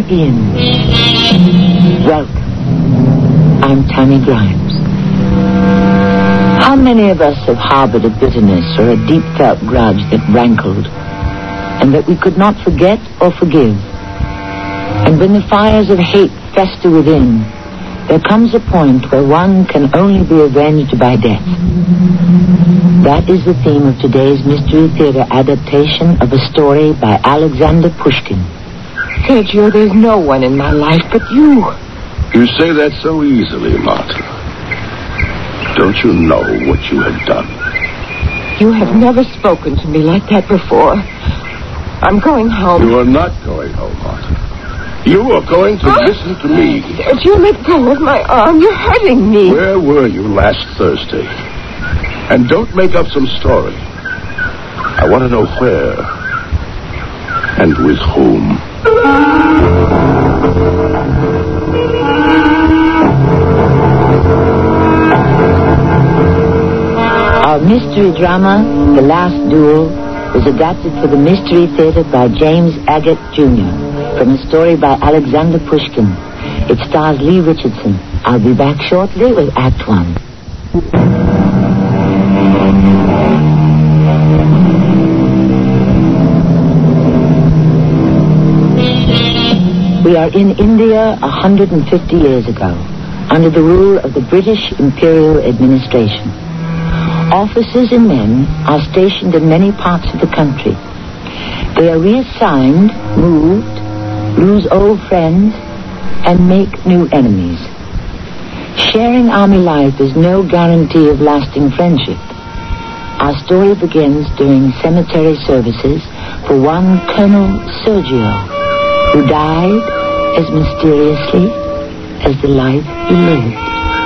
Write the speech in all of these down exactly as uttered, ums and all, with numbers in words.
in. Welcome. I'm Tammy Grimes. How many of us have harbored a bitterness or a deep-felt grudge that rankled, and that we could not forget or forgive? And when the fires of hate fester within, there comes a point where one can only be avenged by death. That is the theme of today's Mystery Theater adaptation of a story by Alexander Pushkin. Sergio, there's no one in my life but you. You say that so easily, Martha. Don't you know what you have done? You have never spoken to me like that before. I'm going home. You are not going home, Martha. You are going to oh. listen to me. Sergio, let go of my arm. You're hurting me. Where were you last Thursday? And don't make up some story. I want to know where and with whom. Our mystery drama, The Last Duel, was adapted for the Mystery Theater by James Agate, Junior from a story by Alexander Pushkin. It stars Lee Richardson. I'll be back shortly with Act One. We are in India one hundred fifty years ago, under the rule of the British Imperial Administration. Officers and men are stationed in many parts of the country. They are reassigned, moved, lose old friends, and make new enemies. Sharing army life is no guarantee of lasting friendship. Our story begins during cemetery services for one Colonel Sergio, who died as mysteriously as the life he lived.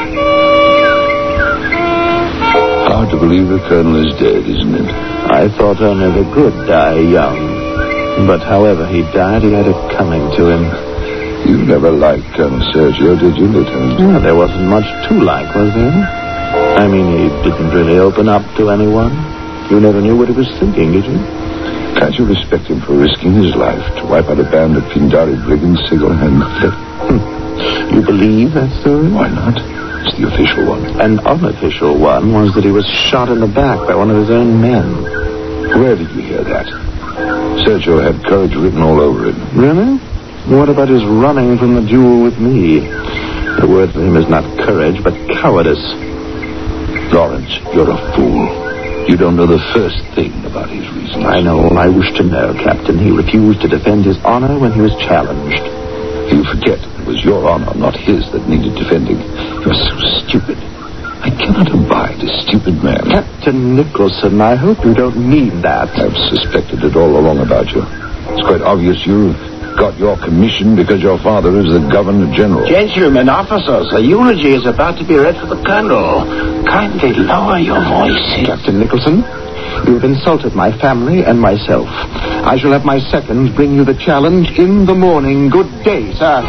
Hard to believe the Colonel is dead, isn't it? I thought only the good die young. But however he died, he had it coming to him. You never liked Colonel Sergio, did you, Lieutenant? No, there wasn't much to like, was there? I mean, he didn't really open up to anyone. You never knew what he was thinking, did you? Can't you respect him for risking his life to wipe out a band of Pindari brigands single-handedly? You believe that story? Why not? It's the official one. An unofficial one was that he was shot in the back by one of his own men. Where did you hear that? Sergio had courage written all over him. Really? What about his running from the duel with me? The word for him is not courage, but cowardice. Lawrence, you're a fool. You don't know the first thing about his reasons. I know all I wish to know, Captain. He refused to defend his honor when he was challenged. You forget it was your honor, not his, that needed defending. You're so stupid. I cannot abide a stupid man. Captain Nicholson, I hope you don't mean that. I've suspected it all along about you. It's quite obvious you've got your commission because your father is the Governor General. Gentlemen, officers, a eulogy is about to be read for the Colonel. Kindly lower your voices. Captain Nicholson, you have insulted my family and myself. I shall have my seconds bring you the challenge in the morning. Good day, sir.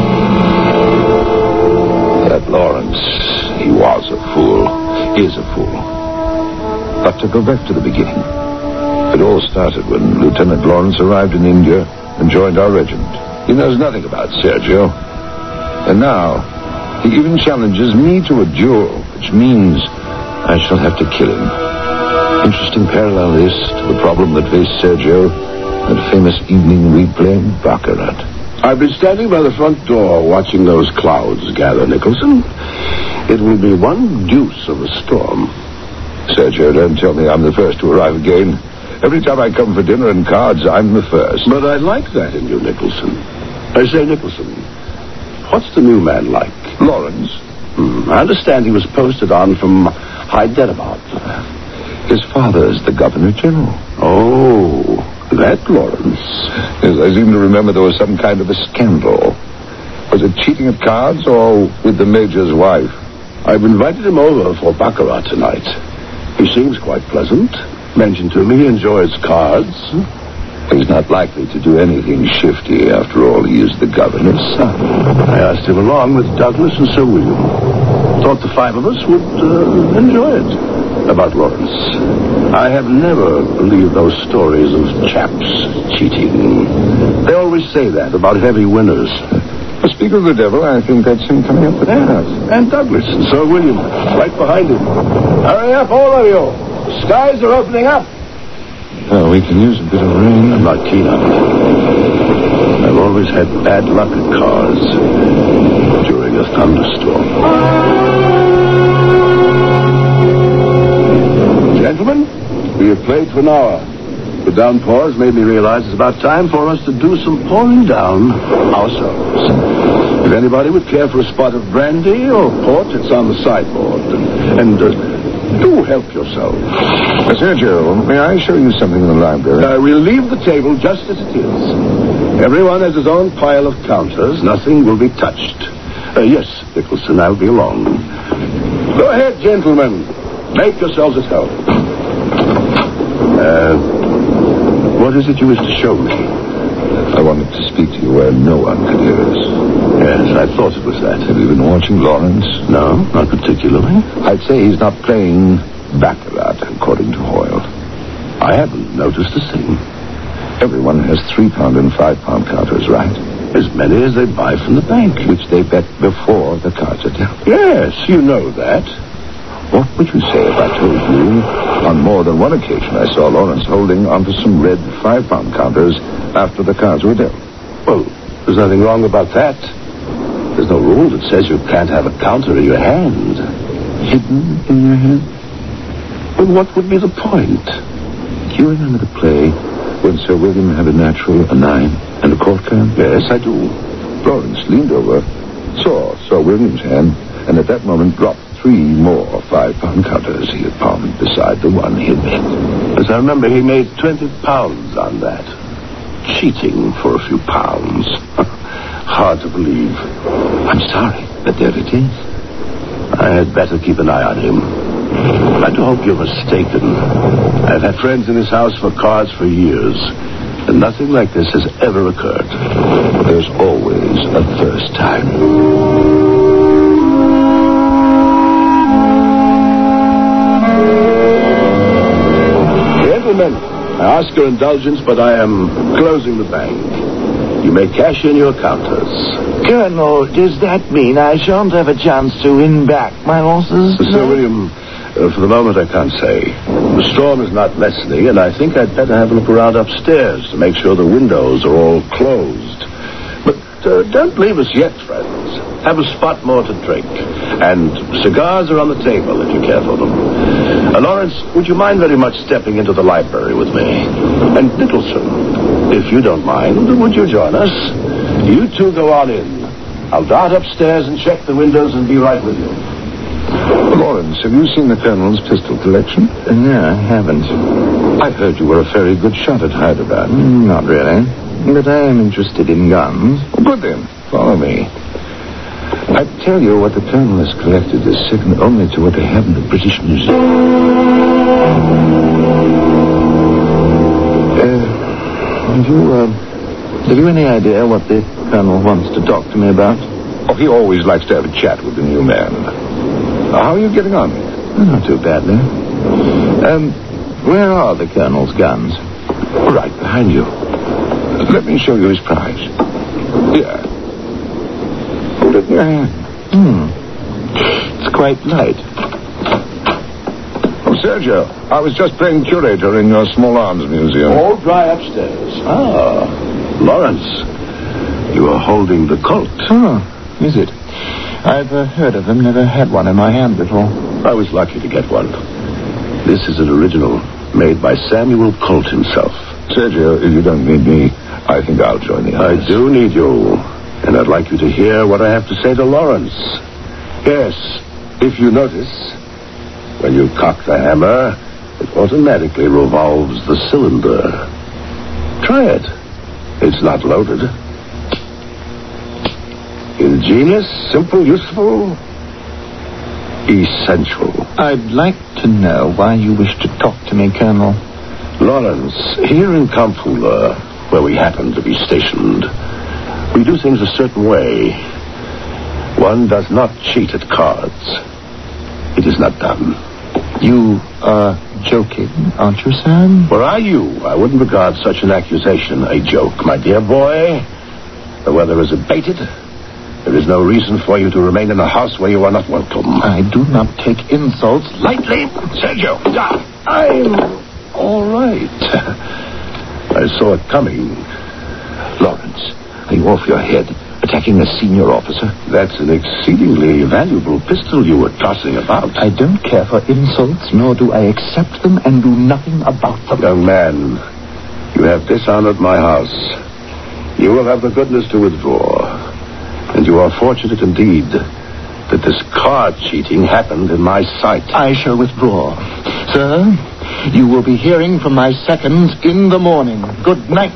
That Lawrence, he was a fool, is a fool. But to go back to the beginning, it all started when Lieutenant Lawrence arrived in India and joined our regiment. He knows nothing about Sergio. And now, he even challenges me to a duel, which means I shall have to kill him. Interesting parallel this to the problem that faced Sergio at a famous evening we played Baccarat. I've been standing by the front door watching those clouds gather, Nicholson. It will be one deuce of a storm. Sergio, don't tell me I'm the first to arrive again. Every time I come for dinner and cards, I'm the first. But I like that in you, Nicholson. I say, Nicholson, what's the new man like? Lawrence. Hmm, I understand he was posted on from Hyderabad. His father's the Governor General. Oh, that Lawrence. Yes, I seem to remember there was some kind of a scandal. Was it cheating at cards or with the Major's wife? I've invited him over for Baccarat tonight. He seems quite pleasant. Mentioned to me he enjoys cards. He's not likely to do anything shifty. After all, he is the Governor's son. I asked him along with Douglas and Sir William. Thought the five of us would uh, enjoy it. about Lawrence. I have never believed those stories of chaps cheating. They always say that about heavy winners. Speak of the devil, I think that's him coming up the path. And Douglas and Sir William, right behind him. Hurry up, all of you. The skies are opening up. Well, we can use a bit of rain. I'm not keen on it. I've always had bad luck at cars during a thunderstorm. Gentlemen, we have played for an hour. The downpours made me realize it's about time for us to do some pouring down ourselves. If anybody would care for a spot of brandy or port, it's on the sideboard. And, and uh, do help yourself. Uh, Sergio, may I show you something in the library? Uh, we'll leave the table just as it is. Everyone has his own pile of counters. Nothing will be touched. Uh, yes, Nicholson, I'll be along. Go ahead, gentlemen. Make yourselves at home. Uh, what is it you wish to show me? I wanted to speak to you where no one could hear us. Yes, I thought it was that. Have you been watching Lawrence? No, not particularly. I'd say he's not playing baccarat, according to Hoyle. I haven't noticed a thing. Everyone has three-pound and five-pound counters, right? As many as they buy from the bank. Which they bet before the cards are dealt. Yes, you know that. What would you say if I told you on more than one occasion I saw Lawrence holding onto some red five-pound counters after the cards were dealt? Well, there's nothing wrong about that. There's no rule that says you can't have a counter in your hand. Hidden in your hand? Well, what would be the point? Do you remember the play when Sir William had a natural, a nine, and a court card? Yes, I do. Lawrence leaned over, saw Sir William's hand, and at that moment dropped three more five-pound counters he had palmed beside the one he had bet. As I remember, he made twenty pounds on that. Cheating for a few pounds. Hard to believe. I'm sorry, but there it is. I had better keep an eye on him. I do hope you're mistaken. I've had friends in this house for cards for years, and nothing like this has ever occurred. There's always a first time. Gentlemen, I ask your indulgence, but I am closing the bank. You may cash in your counters. Colonel, does that mean I shan't have a chance to win back my horses? Sir William, uh, for the moment I can't say. The storm is not lessening, and I think I'd better have a look around upstairs to make sure the windows are all closed. But uh, don't leave us yet, friends. Have a spot more to drink. And cigars are on the table if you care for them. Uh, Lawrence, would you mind very much stepping into the library with me? And Nicholson, if you don't mind, would you join us? You two go on in. I'll dart upstairs and check the windows and be right with you. Lawrence, have you seen the Colonel's pistol collection? No, I haven't. I heard you were a very good shot at Hyderabad. Mm, not really. But I am interested in guns. Good then. Follow me. I tell you, what the Colonel has collected is second only to what they have in the British Museum. Uh, have you, uh, have you any idea what the Colonel wants to talk to me about? Oh, he always likes to have a chat with the new man. Uh, how are you getting on? Oh, not too badly. Um, where are the Colonel's guns? Right behind you. Let me show you his prize. Here. Hold it in your hand. Hmm. It's quite light. Oh, Sergio, I was just playing curator in your small arms museum. All dry upstairs. Ah, Lawrence, you are holding the Colt. Oh, is it? I've uh, heard of them, never had one in my hand before. I was lucky to get one. This is an original made by Samuel Colt himself. Sergio, if you don't need me, I think I'll join the others. I do need you, and I'd like you to hear what I have to say to Lawrence. Yes, if you notice, when you cock the hammer, it automatically revolves the cylinder. Try it. It's not loaded. Ingenious, simple, useful, essential. I'd like to know why you wish to talk to me, Colonel. Lawrence, here in Kamphula, where we happen to be stationed, we do things a certain way. One does not cheat at cards. It is not done. You are joking, aren't you, Sam? Were I you, I wouldn't regard such an accusation a joke, my dear boy. The weather is abated. There is no reason for you to remain in a house where you are not welcome. I do not take insults Lightly, Sergio. I'm all right. I saw it coming. Lawrence, are you off your head? Attacking a senior officer? That's an exceedingly valuable pistol you were tossing about. I don't care for insults, nor do I accept them and do nothing about them. Young man, you have dishonored my house. You will have the goodness to withdraw. And you are fortunate indeed that this card cheating happened in my sight. I shall withdraw. Sir, you will be hearing from my seconds in the morning. Good night.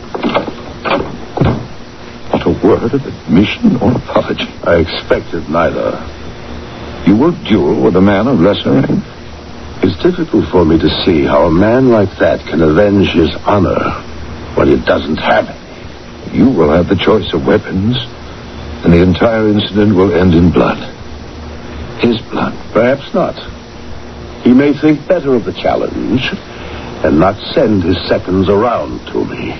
Not a word of admission or apology. I expected neither. You will duel with a man of lesser rank? It's difficult for me to see how a man like that can avenge his honor when he doesn't have it. You will have the choice of weapons, and the entire incident will end in blood. His blood. Perhaps not. He may think better of the challenge and not send his seconds around to me.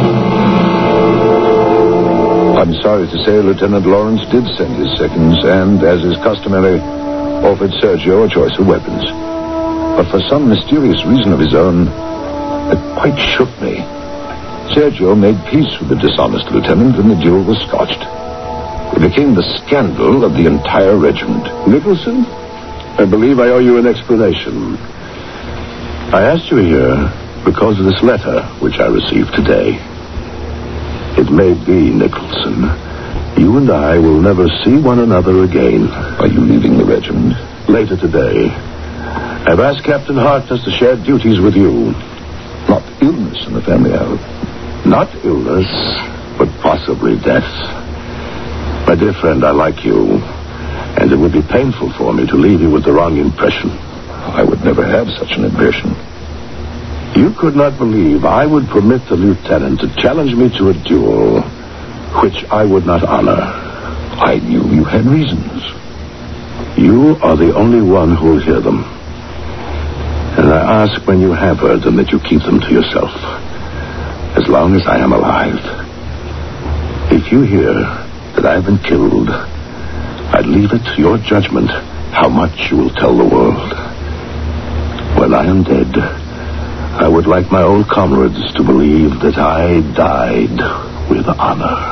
I'm sorry to say Lieutenant Lawrence did send his seconds and, as is customary, offered Sergio a choice of weapons. But for some mysterious reason of his own, it quite shook me. Sergio made peace with the dishonest lieutenant, and the duel was scotched. It became the scandal of the entire regiment. Nicholson, I believe I owe you an explanation. I asked you here because of this letter which I received today. It may be, Nicholson, you and I will never see one another again. Are you leaving the regiment? Later today. I've asked Captain Harkness to share duties with you. Not illness in the family, I hope. Not illness, but possibly death. My dear friend, I like you, and it would be painful for me to leave you with the wrong impression. I would never have such an impression. You could not believe I would permit the lieutenant to challenge me to a duel which I would not honor. I knew you had reasons. You are the only one who will hear them. And I ask when you have heard them that you keep them to yourself. As long as I am alive. If you hear that I have been killed, I'd leave it to your judgment how much you will tell the world. When I am dead, I would like my old comrades to believe that I died with honor.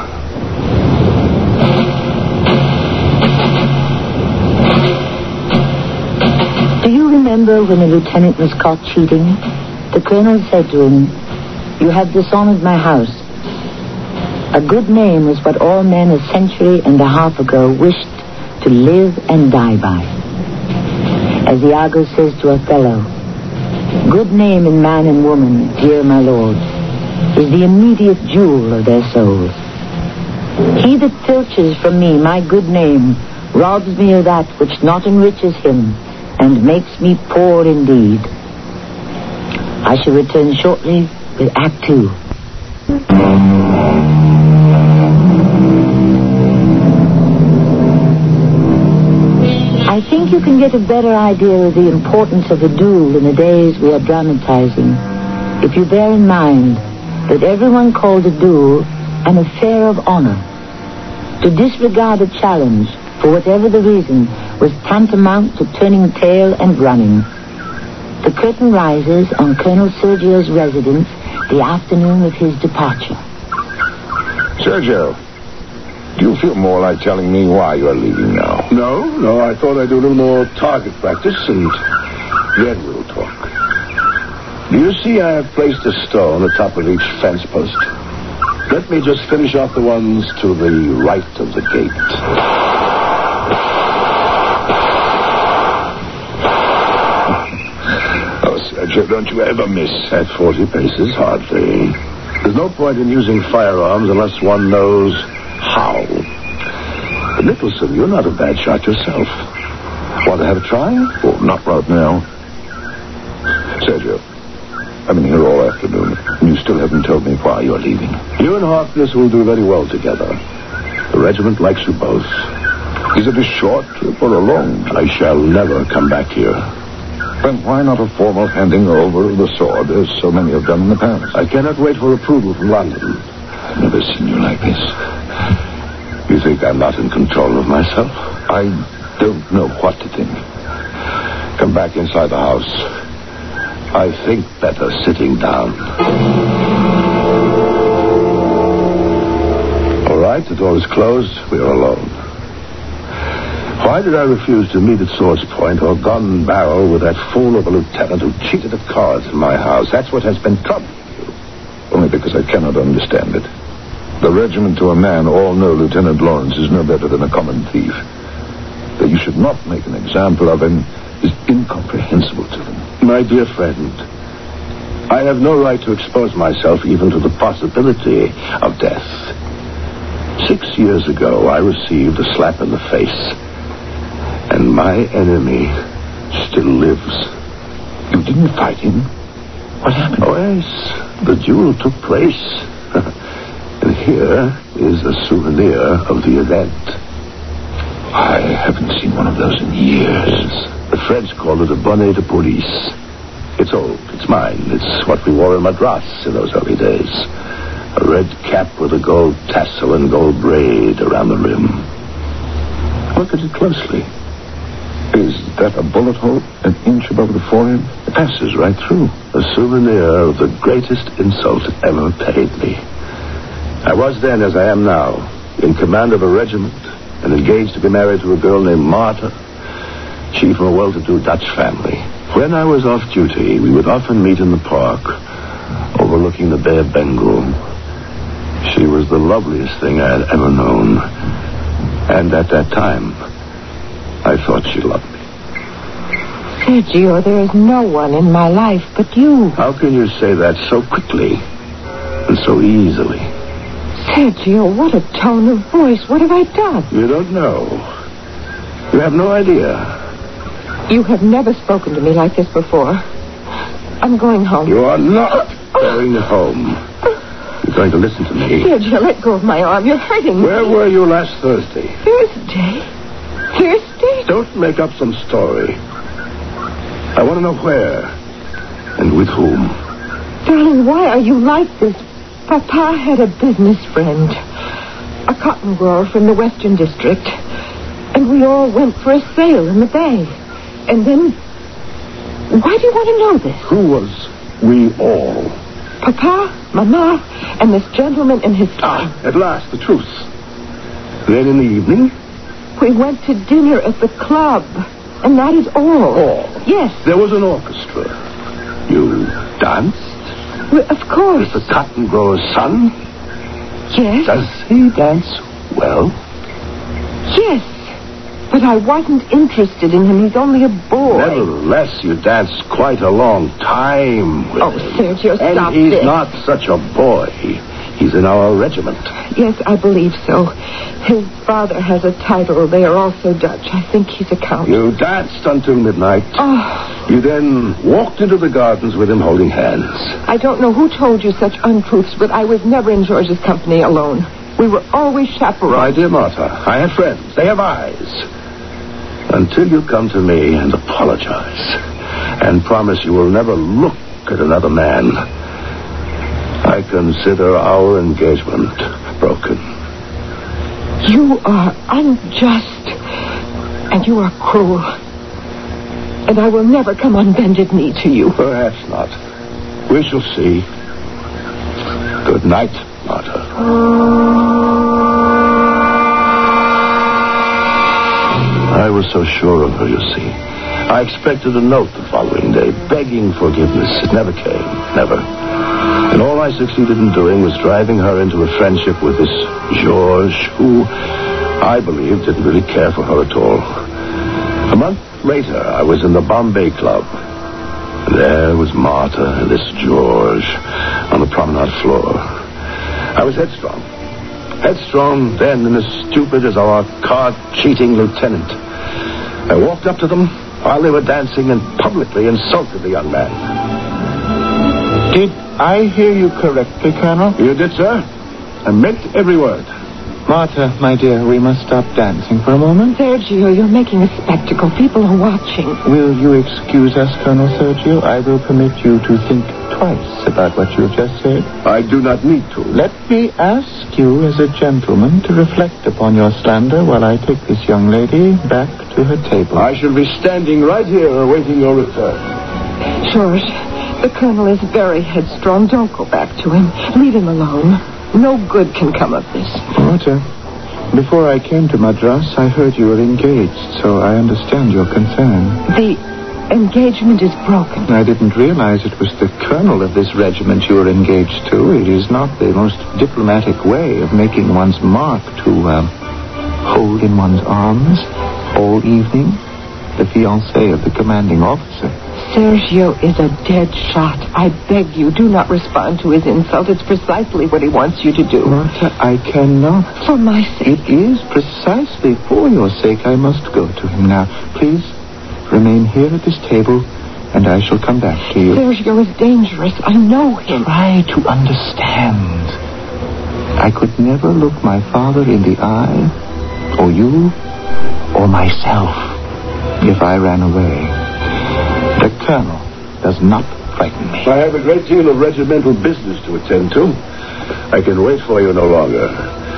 Do you remember when the lieutenant was caught cheating? The colonel said to him, "You have dishonored my house." A good name is what all men a century and a half ago wished to live and die by. As Iago says to Othello, "Good name in man and woman, dear my lord, is the immediate jewel of their souls. He that filches from me my good name robs me of that which not enriches him and makes me poor indeed." I shall return shortly with Act Two. I think you can get a better idea of the importance of a duel in the days we are dramatizing if you bear in mind that everyone called a duel an affair of honor. To disregard a challenge, for whatever the reason, was tantamount to turning tail and running. The curtain rises on Colonel Sergio's residence the afternoon of his departure. Sergio, do you feel more like telling me why you're leaving now? No, no, I thought I'd do a little more target practice, and then we'll talk. Do you see I have placed a stone atop of each fence post? Let me just finish off the ones to the right of the gate. Oh, Sergio, don't you ever miss. At forty paces, hardly. There's no point in using firearms unless one knows how. But Nicholson, you're not a bad shot yourself. Want to have a try? Oh, not right now. Sergio, I've been here all afternoon, and you still haven't told me why you're leaving. You and Harkness will do very well together. The regiment likes you both. Is it a short trip or a long trip? I shall never come back here. Then why not a formal handing over of the sword, as so many have done in the past? I cannot wait for approval from London. I've never seen you like this. You think I'm not in control of myself? I don't know what to think. Come back inside the house. I think better sitting down. All right, the door is closed. We are alone. Why did I refuse to meet at Sword's Point or gun barrel with that fool of a lieutenant who cheated at cards in my house? That's what has been troubling you. Only because I cannot understand it. The regiment to a man all know Lieutenant Lawrence is no better than a common thief. That you should not make an example of him is incomprehensible to them. My dear friend, I have no right to expose myself even to the possibility of death. Six years ago, I received a slap in the face. And my enemy still lives. You didn't fight him? What happened? Oh, yes. The duel took place. And here is a souvenir of the event. I haven't seen one of those in years. The French call it a bonnet de police. It's old. It's mine. It's what we wore in Madras in those early days. A red cap with a gold tassel and gold braid around the rim. Look at it closely. Is that a bullet hole an inch above the forehead? It passes right through. A souvenir of the greatest insult ever paid me. I was then, as I am now, in command of a regiment and engaged to be married to a girl named Martha. She from a well-to-do Dutch family. When I was off duty, we would often meet in the park, overlooking the Bay of Bengal. She was the loveliest thing I had ever known. And at that time, I thought she loved me. Sergio, there is no one in my life but you. How can you say that so quickly and so easily? Sergio, what a tone of voice. What have I done? You don't know. You have no idea. You have never spoken to me like this before. I'm going home. You are not going home. You're going to listen to me. Sergio, let go of my arm. You're hurting me. Where were you last Thursday? Thursday? Thursday? Don't make up some story. I want to know where and with whom. Darling, why are you like this? Papa had a business friend, a cotton grower from the Western District, and we all went for a sail in the bay. And then, why do you want to know this? Who was we all? Papa, Mama, and this gentleman and his son. Ah, at last, the truth. Then in the evening? We went to dinner at the club, and that is all. All? Yes. There was an orchestra. You danced? Well, of course. With the cotton grower's son? Yes. Does he dance well? Yes. But I wasn't interested in him. He's only a boy. Nevertheless, you danced quite a long time with oh, him. Sergio, and stop he's this. not such a boy. He's in our regiment. Yes, I believe so. His father has a title. They are also Dutch. I think he's a count. You danced until midnight. Oh. You then walked into the gardens with him holding hands. I don't know who told you such untruths, but I was never in George's company alone. We were always chaperones. My dear Martha, I have friends. They have eyes. Until you come to me and apologize and promise you will never look at another man, I consider our engagement broken. You are unjust, and you are cruel. And I will never come on bended knee to you. Perhaps not. We shall see. Good night, Martha. I was so sure of her, you see. I expected a note the following day, begging forgiveness. It never came. Never. And all I succeeded in doing was driving her into a friendship with this George, who, I believe, didn't really care for her at all. A month later, I was in the Bombay Club. And there was Martha and this George on the promenade floor. I was headstrong. Headstrong then and as stupid as our card-cheating lieutenant. I walked up to them while they were dancing and publicly insulted the young man. Did I hear you correctly, Colonel? You did, sir. I meant every word. Martha, my dear, we must stop dancing for a moment. Sergio, you're making a spectacle. People are watching. Will you excuse us, Colonel Sergio? I will permit you to think twice about what you have just said. I do not need to. Let me ask you, as a gentleman, to reflect upon your slander while I take this young lady back to her table. I shall be standing right here awaiting your return. George, the Colonel is very headstrong. Don't go back to him. Leave him alone. No good can come of this. Martha, before I came to Madras, I heard you were engaged, so I understand your concern. The engagement is broken. I didn't realize it was the colonel of this regiment you were engaged to. It is not the most diplomatic way of making one's mark to uh, hold in one's arms all evening the fiancée of the commanding officer. Sergio is a dead shot. I beg you, do not respond to his insult. It's precisely what he wants you to do. Martha, I cannot. For my sake. It is precisely for your sake I must go to him now. Please remain here at this table, and I shall come back to you. Sergio is dangerous. I know him. Try to understand. I could never look my father in the eye, or you, or myself, if I ran away. The colonel does not frighten me. I have a great deal of regimental business to attend to. I can wait for you no longer.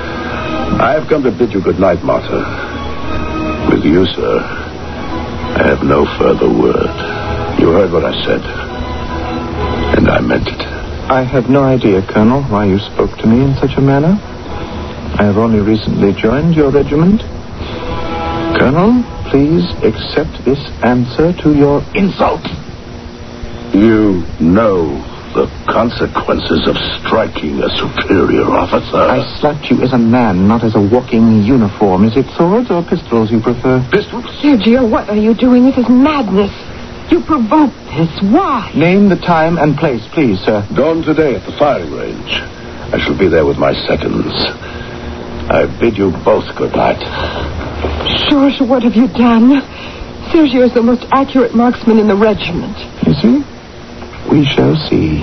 I have come to bid you good night, Martha. With you, sir, I have no further word. You heard what I said, and I meant it. I have no idea, Colonel, why you spoke to me in such a manner. I have only recently joined your regiment. Colonel, please accept this answer to your insult. You know the consequences of striking a superior officer. I slapped you as a man, not as a walking uniform. Is it swords or pistols you prefer? Pistols? Sergio, what are you doing? It is madness. You provoked this. Why? Name the time and place, please, sir. Dawn today at the firing range. I shall be there with my seconds. I bid you both good night. George, what have you done? Sergio is the most accurate marksman in the regiment. You see? We shall see.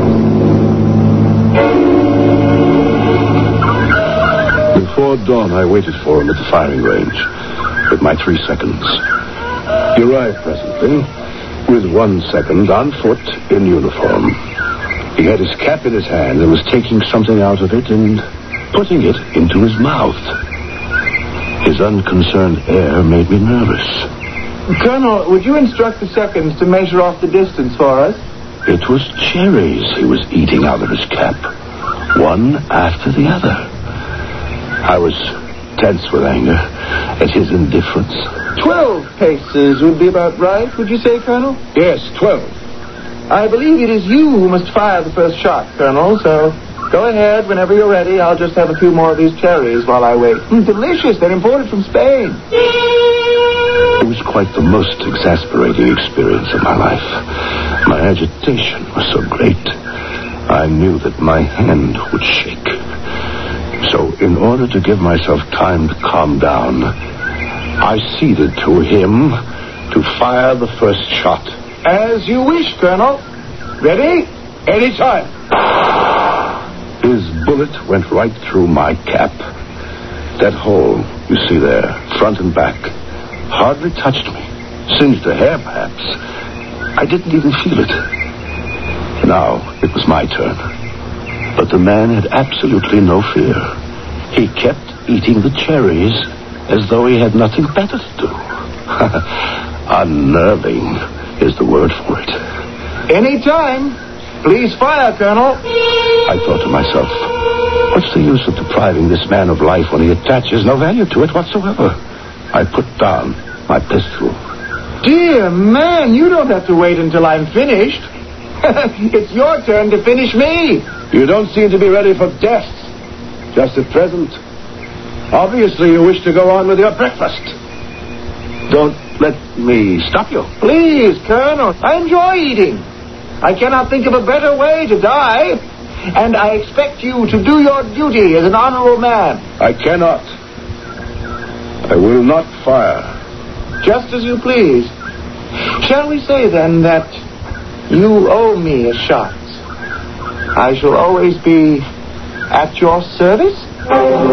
Before dawn, I waited for him at the firing range with my three seconds. He arrived presently with one second on foot in uniform. He had his cap in his hand and was taking something out of it and putting it into his mouth. His unconcerned air made me nervous. Colonel, would you instruct the seconds to measure off the distance for us? It was cherries he was eating out of his cap, one after the other. I was tense with anger at his indifference. Twelve paces would be about right, would you say, Colonel? Yes, twelve. I believe it is you who must fire the first shot, Colonel, so go ahead whenever you're ready. I'll just have a few more of these cherries while I wait. Mm, delicious. They're imported from Spain. It was quite the most exasperating experience of my life. My agitation was so great, I knew that my hand would shake. So, in order to give myself time to calm down, I ceded to him to fire the first shot. As you wish, Colonel. Ready? Anytime. His bullet went right through my cap. That hole, you see there, front and back, hardly touched me. Singed a hair, perhaps. I didn't even feel it. Now it was my turn. But the man had absolutely no fear. He kept eating the cherries as though he had nothing better to do. Unnerving is the word for it. Any time. Please fire, Colonel. I thought to myself, what's the use of depriving this man of life when he attaches no value to it whatsoever? I put down my pistol. Dear man, you don't have to wait until I'm finished. It's your turn to finish me. You don't seem to be ready for death, just at present. Obviously, you wish to go on with your breakfast. Don't let me stop you. Please, Colonel, I enjoy eating. I cannot think of a better way to die. And I expect you to do your duty as an honorable man. I cannot. I will not fire. Just as you please. Shall we say, then, that you owe me a shot? I shall always be at your service?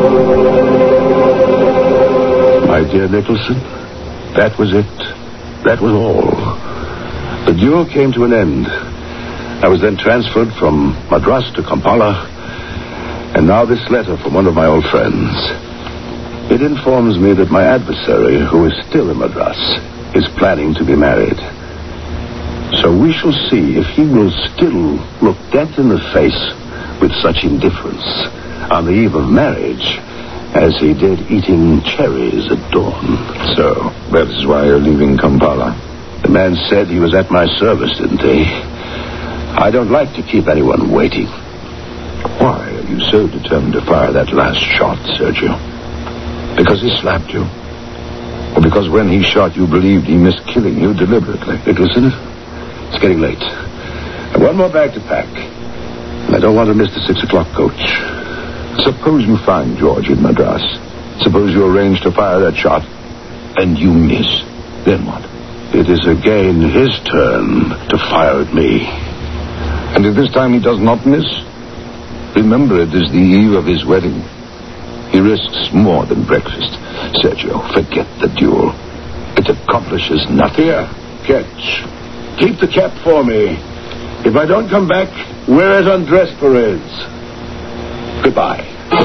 My dear Nicholson, that was it. That was all. The duel came to an end. I was then transferred from Madras to Kampala, and now this letter from one of my old friends. It informs me that my adversary, who is still in Madras, is planning to be married. So we shall see if he will still look death in the face with such indifference on the eve of marriage as he did eating cherries at dawn. So, that is why you're leaving Kampala. The man said he was at my service, didn't he? I don't like to keep anyone waiting. Why are you so determined to fire that last shot, Sergio? Because he slapped you? Or because when he shot you believed he missed killing you deliberately? Nicholson, it's getting late. I've one more bag to pack. And I don't want to miss the six o'clock coach. Suppose you find George in Madras. Suppose you arrange to fire that shot, and you miss. Then what? It is again his turn to fire at me. And if this time he does not miss, remember it is the eve of his wedding. He risks more than breakfast. Sergio, forget the duel. It accomplishes nothing. Here, catch. Keep the cap for me. If I don't come back, wear it on dress parades. Goodbye.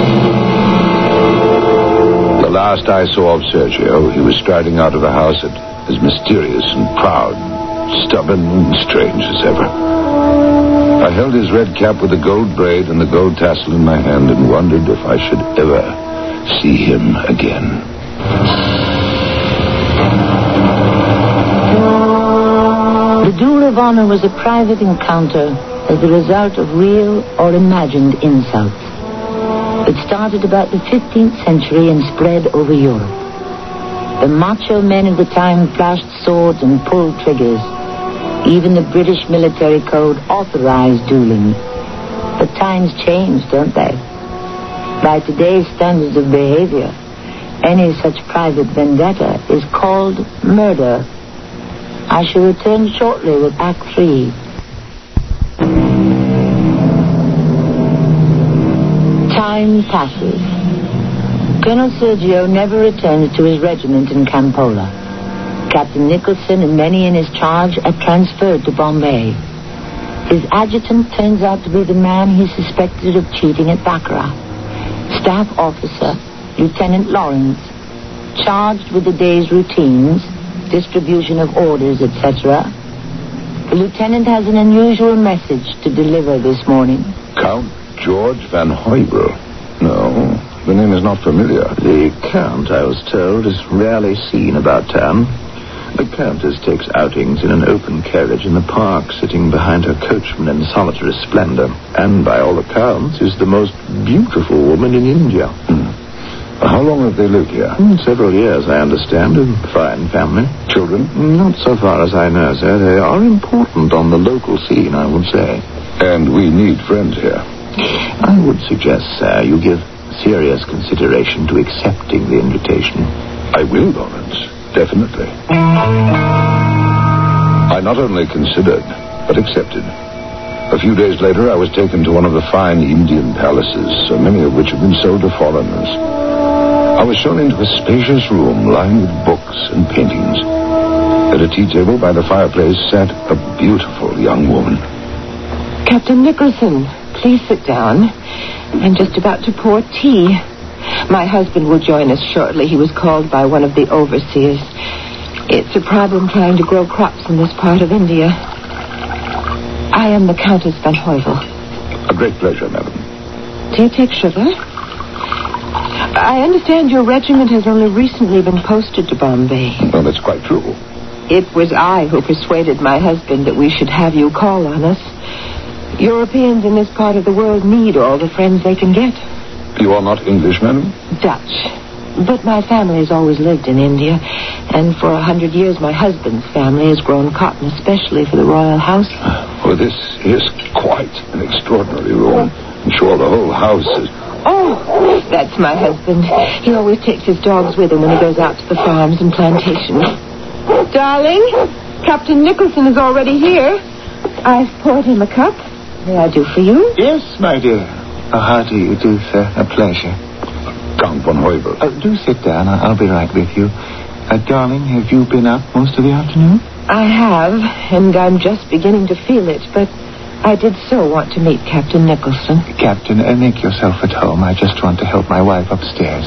The last I saw of Sergio, he was striding out of the house as mysterious and proud, stubborn and strange as ever. I held his red cap with the gold braid and the gold tassel in my hand and wondered if I should ever see him again. The Duel of Honor was a private encounter as the result of real or imagined insults. It started about the fifteenth century and spread over Europe. The macho men of the time flashed swords and pulled triggers. Even the British military code authorized dueling. But times change, don't they? By today's standards of behavior, any such private vendetta is called murder. I shall return shortly with Act Three. Time passes. Colonel Sergio never returns to his regiment in Kampala. Captain Nicholson and many in his charge are transferred to Bombay. His adjutant turns out to be the man he suspected of cheating at Baccarat. Staff officer, Lieutenant Lawrence, charged with the day's routines, distribution of orders, et cetera. The lieutenant has an unusual message to deliver this morning. Count George Van Heuvel? No, the name is not familiar. The Count, I was told, is rarely seen about town. The Countess takes outings in an open carriage in the park, sitting behind her coachman in solitary splendor, and by all accounts is the most beautiful woman in India. Hmm. How long have they lived here? Mm, several years, I understand. A fine family. Children? Not so far as I know, sir. They are important on the local scene, I would say. And we need friends here. I would suggest, sir, you give serious consideration to accepting the invitation. I will, Lawrence. Definitely. I not only considered, but accepted. A few days later, I was taken to one of the fine Indian palaces, so many of which have been sold to foreigners. I was shown into a spacious room lined with books and paintings. At a tea table by the fireplace sat a beautiful young woman. Captain Nicholson, please sit down. I'm just about to pour tea. My husband will join us shortly. He was called by one of the overseers. It's a problem trying to grow crops in this part of India. I am the Countess Van Heuvel. A great pleasure, madam. Do you take sugar? I understand your regiment has only recently been posted to Bombay. Well, that's quite true. It was I who persuaded my husband that we should have you call on us. Europeans in this part of the world need all the friends they can get. You are not English, madam? Dutch. But my family has always lived in India. And for a hundred years, my husband's family has grown cotton, especially for the royal house. Well, this is quite an extraordinary room. I'm sure the whole house is... Oh, that's my husband. He always takes his dogs with him when he goes out to the farms and plantations. Darling, Captain Nicholson is already here. I've poured him a cup. May I do for you? Yes, my dear. Oh, how do you do, sir? A pleasure. Count von Heuvel. Uh, do sit down. I- I'll be right with you. Uh, darling, have you been up most of the afternoon? I have, and I'm just beginning to feel it, but I did so want to meet Captain Nicholson. Captain, uh, make yourself at home. I just want to help my wife upstairs.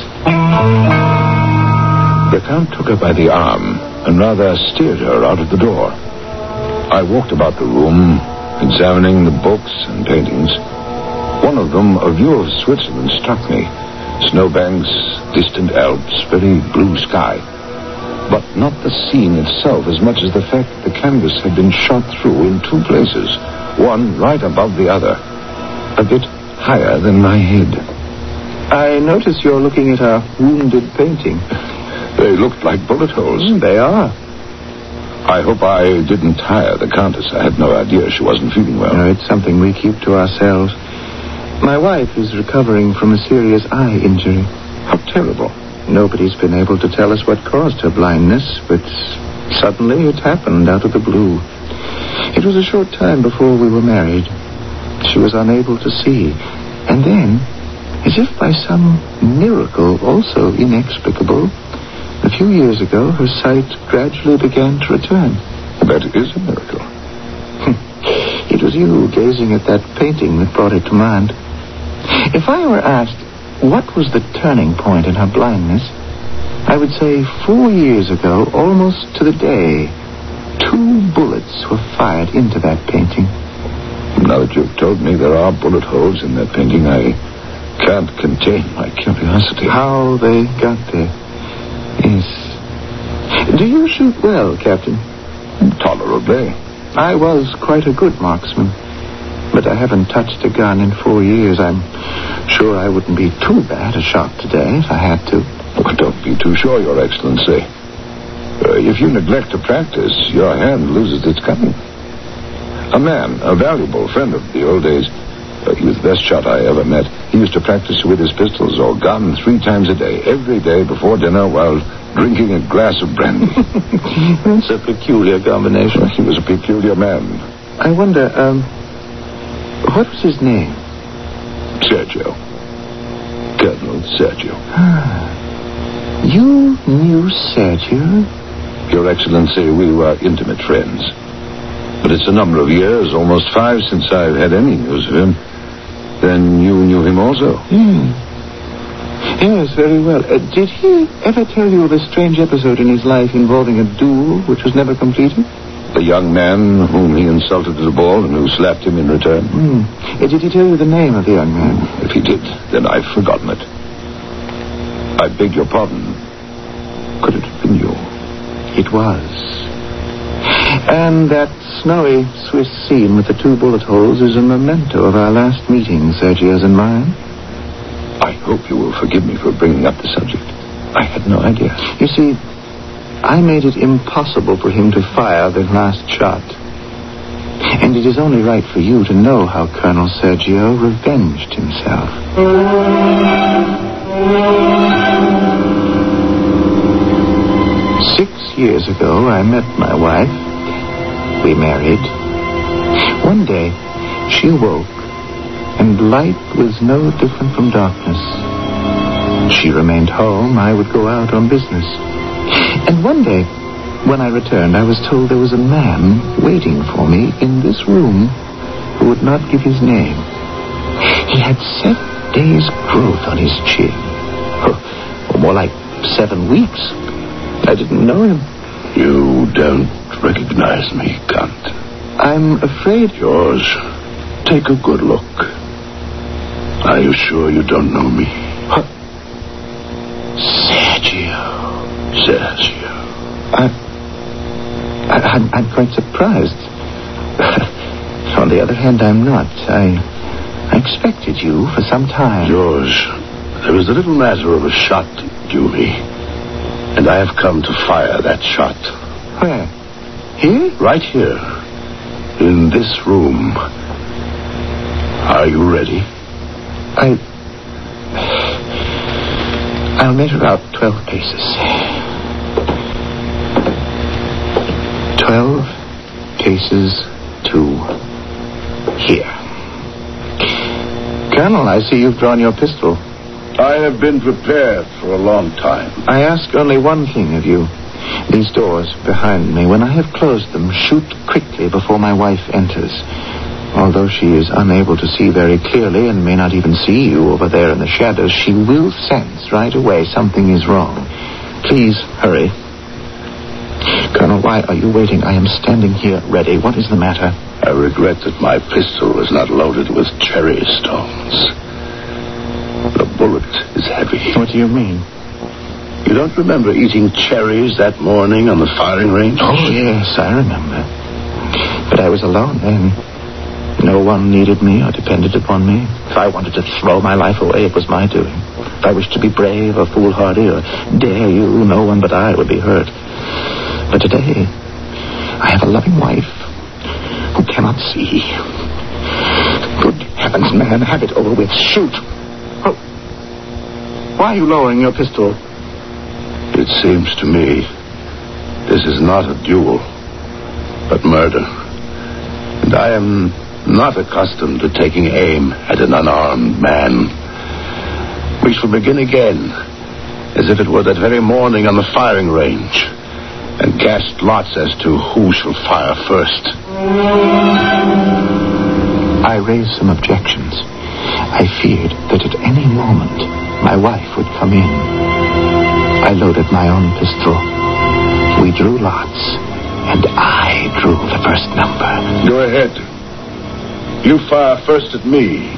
The Count took her by the arm and rather steered her out of the door. I walked about the room, examining the books and paintings. One of them, a view of Switzerland, struck me. Snowbanks, distant Alps, very blue sky. But not the scene itself as much as the fact that the canvas had been shot through in two places, one right above the other, a bit higher than my head. I notice you're looking at a wounded painting. They looked like bullet holes. Mm, they are. I hope I didn't tire the Countess. I had no idea she wasn't feeling well. No, it's something we keep to ourselves. My wife is recovering from a serious eye injury. How terrible. Nobody's been able to tell us what caused her blindness, but suddenly it happened out of the blue. It was a short time before we were married. She was unable to see. And then, as if by some miracle also inexplicable, a few years ago her sight gradually began to return. That is a miracle. It was you gazing at that painting that brought it to mind. If I were asked what was the turning point in her blindness, I would say four years ago, almost to the day, two bullets were fired into that painting. Now that you've told me there are bullet holes in that painting, I can't contain my curiosity. How they got there. Yes. Do you shoot well, Captain? Tolerably. I was quite a good marksman, but I haven't touched a gun in four years. I'm sure I wouldn't be too bad a shot today if I had to. Oh, don't be too sure, Your Excellency. Uh, if you neglect to practice, your hand loses its cunning. A man, a valuable friend of the old days, uh, he was the best shot I ever met. He used to practice with his pistols or gun three times a day, every day before dinner while drinking a glass of brandy. That's a peculiar combination. Well, he was a peculiar man. I wonder, um, what was his name? Sergio. Colonel Sergio. You knew Sergio? Your Excellency, we were intimate friends. But it's a number of years, almost five, since I've had any news of him. Then you knew him also? Hmm. Yes, very well. Uh, did he ever tell you of a strange episode in his life involving a duel which was never completed? The young man whom he insulted at a ball and who slapped him in return? Hmm. Uh, did he tell you the name of the young man? If he did, then I've forgotten it. I beg your pardon. Could it have been you? It was. And that snowy Swiss scene with the two bullet holes is a memento of our last meeting, Sergio's and mine. I hope you will forgive me for bringing up the subject. I had no idea. You see, I made it impossible for him to fire the last shot. And it is only right for you to know how Colonel Sergio revenged himself. Six years ago, I met my wife. We married. One day, she awoke, and light was no different from darkness. She remained home. I would go out on business. And one day, when I returned, I was told there was a man waiting for me in this room who would not give his name. He had seven days' growth on his chin. Or more like seven weeks. I didn't know him. You don't recognize me, Count. I'm afraid... George, take a good look. Are you sure you don't know me? Huh. Sergio. Sergio. I, I, I'm, I'm quite surprised. On the other hand, I'm not. I, I expected you for some time. George, there was a little matter of a shot due me. And I have come to fire that shot. Where? Here? Right here. In this room. Are you ready? I... I'll measure out twelve paces. Twelve paces to here. Colonel, I see you've drawn your pistol. I have been prepared for a long time. I ask only one thing of you. These doors behind me, when I have closed them, shoot quickly before my wife enters. Although she is unable to see very clearly and may not even see you over there in the shadows, she will sense right away something is wrong. Please, hurry. Colonel, why are you waiting? I am standing here ready. What is the matter? I regret that my pistol is not loaded with cherry stones. The bullet is heavy. What do you mean? You don't remember eating cherries that morning on the firing range? Oh, yes, I remember. But I was alone then. No one needed me or depended upon me. If I wanted to throw my life away, it was my doing. If I wished to be brave or foolhardy or dare you, no one but I would be hurt. But today, I have a loving wife who cannot see. Good heavens, man, have it over with. Shoot. Oh. Why are you lowering your pistol? It seems to me this is not a duel, but murder. And I am not accustomed to taking aim at an unarmed man. We shall begin again, as if it were that very morning on the firing range, and cast lots as to who shall fire first. I raised some objections. I feared that at any moment my wife would come in. I loaded my own pistol. We drew lots, and I drew the first number. Go ahead. You fire first at me.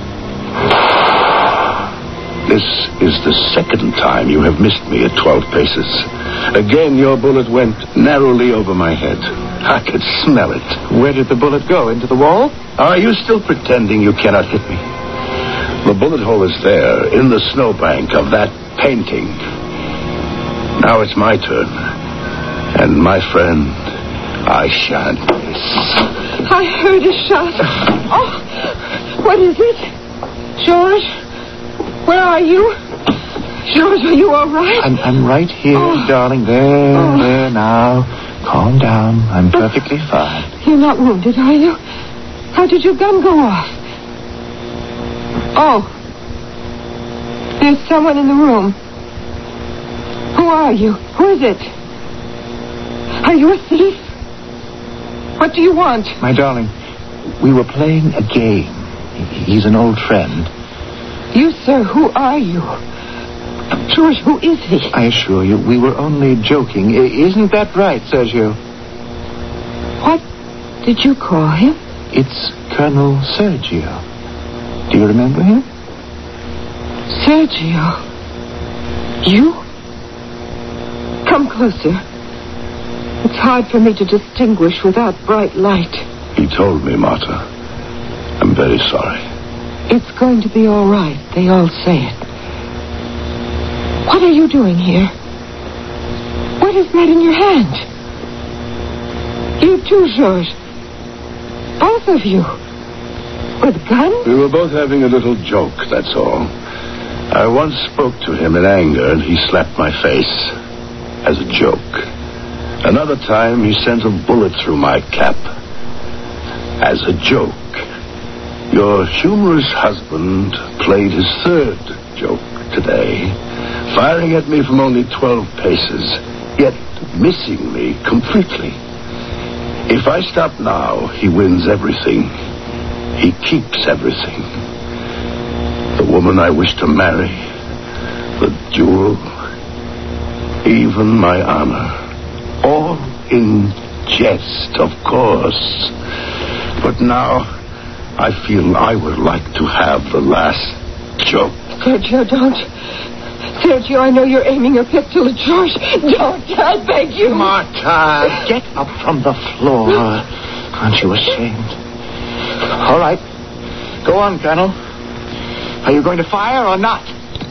This is the second time you have missed me at twelve paces. Again, your bullet went narrowly over my head. I could smell it. Where did the bullet go? Into the wall? Are you still pretending you cannot hit me? The bullet hole is there, in the snowbank of that painting. Now it's my turn. And, my friend, I shan't miss. I heard a shot. Oh, what is it? George? Where are you? George, are you all right? I'm, I'm right here, oh. darling. There, oh. there now. Calm down. I'm perfectly fine. You're not wounded, are you? How did your gun go off? Oh. There's someone in the room. Who are you? Who is it? Are you a thief? What do you want? My darling, we were playing a game. He's an old friend. You, sir, who are you? George, who is he? I assure you, we were only joking. I- isn't that right, Sergio? What did you call him? It's Colonel Sergio. Do you remember him? Sergio. You? Come closer. It's hard for me to distinguish without bright light. He told me, Marta. I'm very sorry. It's going to be all right. They all say it. What are you doing here? What is that in your hand? You too, George. Both of you. With guns? We were both having a little joke, that's all. I once spoke to him in anger, and he slapped my face. As a joke. Another time, he sent a bullet through my cap. As a joke. Your humorous husband played his third joke today, firing at me from only twelve paces, yet missing me completely. If I stop now, he wins everything. He keeps everything. The woman I wish to marry, the jewel, even my honor. All in jest, of course. But now, I feel I would like to have the last joke. Sergio, don't. Sergio, I know you're aiming your pistol at George. Don't, I beg you. Marta, get up from the floor. Aren't you ashamed? All right. Go on, Colonel. Are you going to fire or not?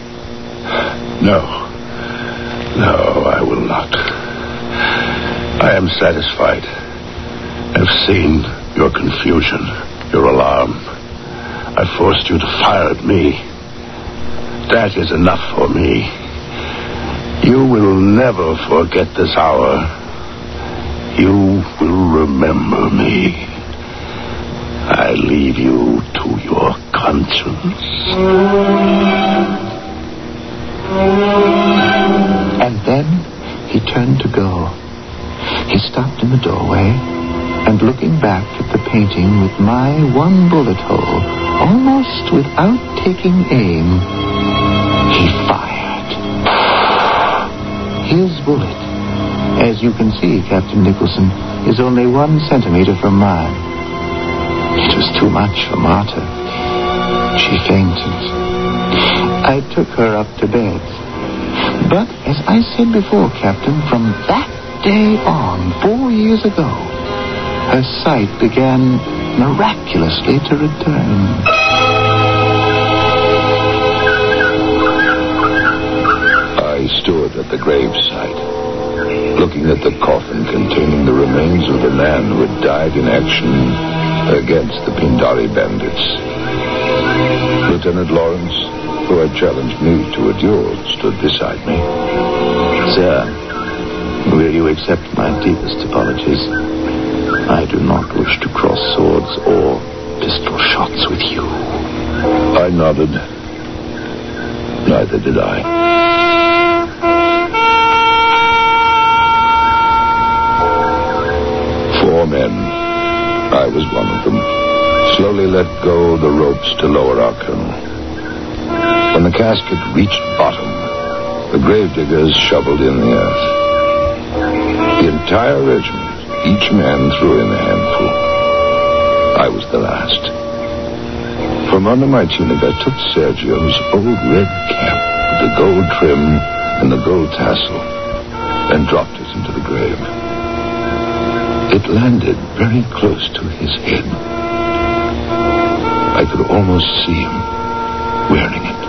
No. No, I will not. I am satisfied. I've seen your confusion, your alarm. I forced you to fire at me. That is enough for me. You will never forget this hour. You will remember me. I leave you to your conscience. And then he turned to go. He stopped in the doorway, and looking back at the painting with my one bullet hole, almost without taking aim, he fired. His bullet, as you can see, Captain Nicholson, is only one centimeter from mine. It was too much for Martha. She fainted. I took her up to bed. But, as I said before, Captain, from that day on, four years ago, her sight began miraculously to return. I stood at the gravesite, looking at the coffin containing the remains of the man who had died in action against the Pindari bandits. Lieutenant Lawrence, who had challenged me to a duel, stood beside me. Sir, will you accept my deepest apologies? I do not wish to cross swords or pistol shots with you. I nodded. Neither did I. Four men, I was one of them, slowly let go the ropes to lower our colonel. When the casket reached bottom, the gravediggers shoveled in the earth. The entire regiment, each man threw in a handful. I was the last. From under my tunic, I took Sergio's old red cap with the gold trim and the gold tassel and dropped it into the grave. It landed very close to his head. I could almost see him wearing it.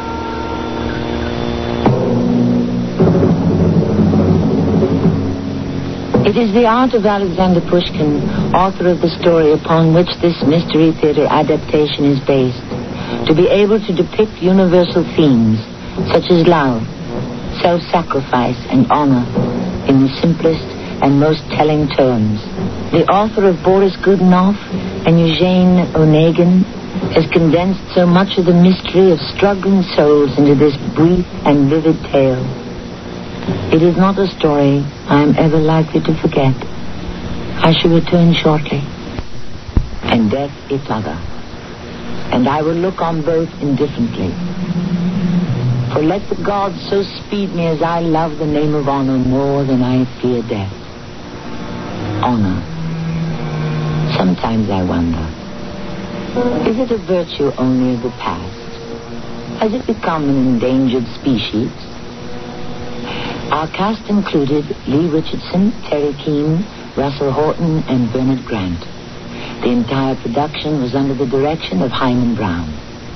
It is the art of Alexander Pushkin, author of the story upon which this Mystery Theater adaptation is based, to be able to depict universal themes such as love, self-sacrifice, and honor in the simplest and most telling terms. The author of Boris Godunov and Eugene Onegin has condensed so much of the mystery of struggling souls into this brief and vivid tale. It is not a story I am ever likely to forget. I shall return shortly, and death its other, and I will look on both indifferently. For let the gods so speed me as I love the name of honor more than I fear death. Honor. Sometimes I wonder, is it a virtue only of the past? Has it become an endangered species? Our cast included Lee Richardson, Terry Keane, Russell Horton, and Bernard Grant. The entire production was under the direction of Hyman Brown.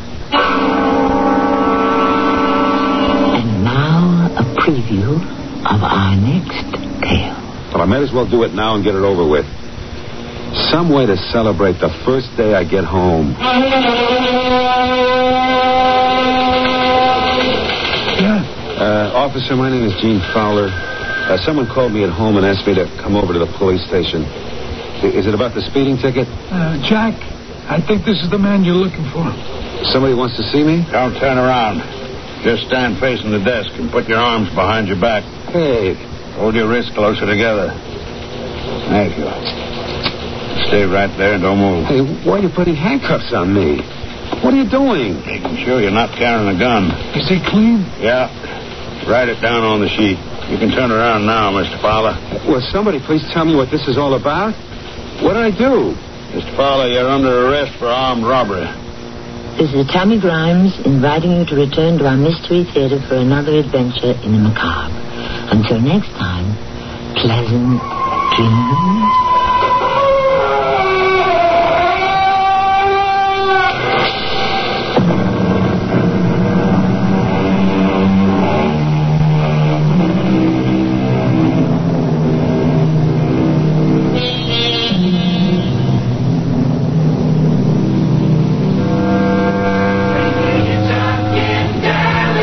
And now, a preview of our next tale. Well, I might as well do it now and get it over with. Some way to celebrate the first day I get home. Uh, officer, my name is Gene Fowler. Uh, someone called me at home and asked me to come over to the police station. I- is it about the speeding ticket? Uh, Jack, I think this is the man you're looking for. Somebody wants to see me? Don't turn around. Just stand facing the desk and put your arms behind your back. Hey. Hold your wrists closer together. Thank you. Stay right there and don't move. Hey, why are you putting handcuffs on me? What are you doing? Making sure you're not carrying a gun. Is he clean? Yeah. Write it down on the sheet. You can turn around now, Mister Fowler. Will somebody please tell me what this is all about? What did I do? Mister Fowler, you're under arrest for armed robbery. This is Tammy Grimes inviting you to return to our Mystery Theater for another adventure in the macabre. Until next time, pleasant dreams.